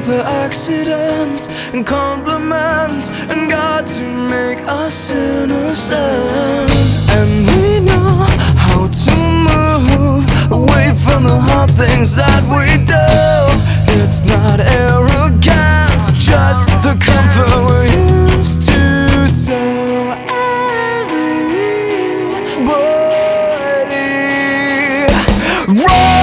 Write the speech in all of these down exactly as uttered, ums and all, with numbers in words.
for accidents and compliments, and God to make us innocent. And we know how to move away from the hard things that we do. It's not arrogance, just the comfort we're used to. So everybody run!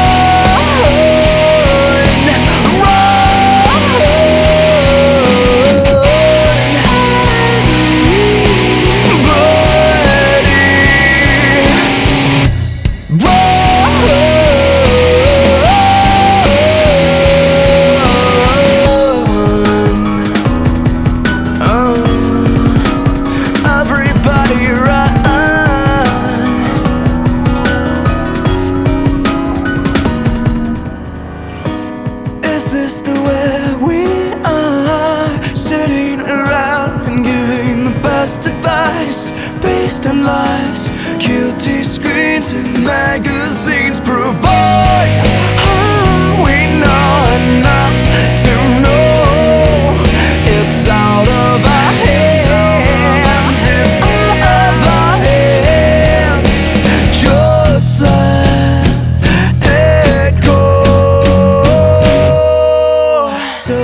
Is this the way we are? Sitting around and giving the best advice based on lives guilty screens and magazines provide. Oh, we know enough to know it's out of our hands. It's out of our hands. Just let it go. So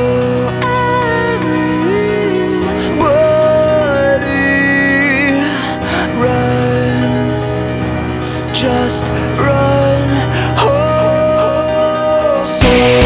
everybody run, just run home. So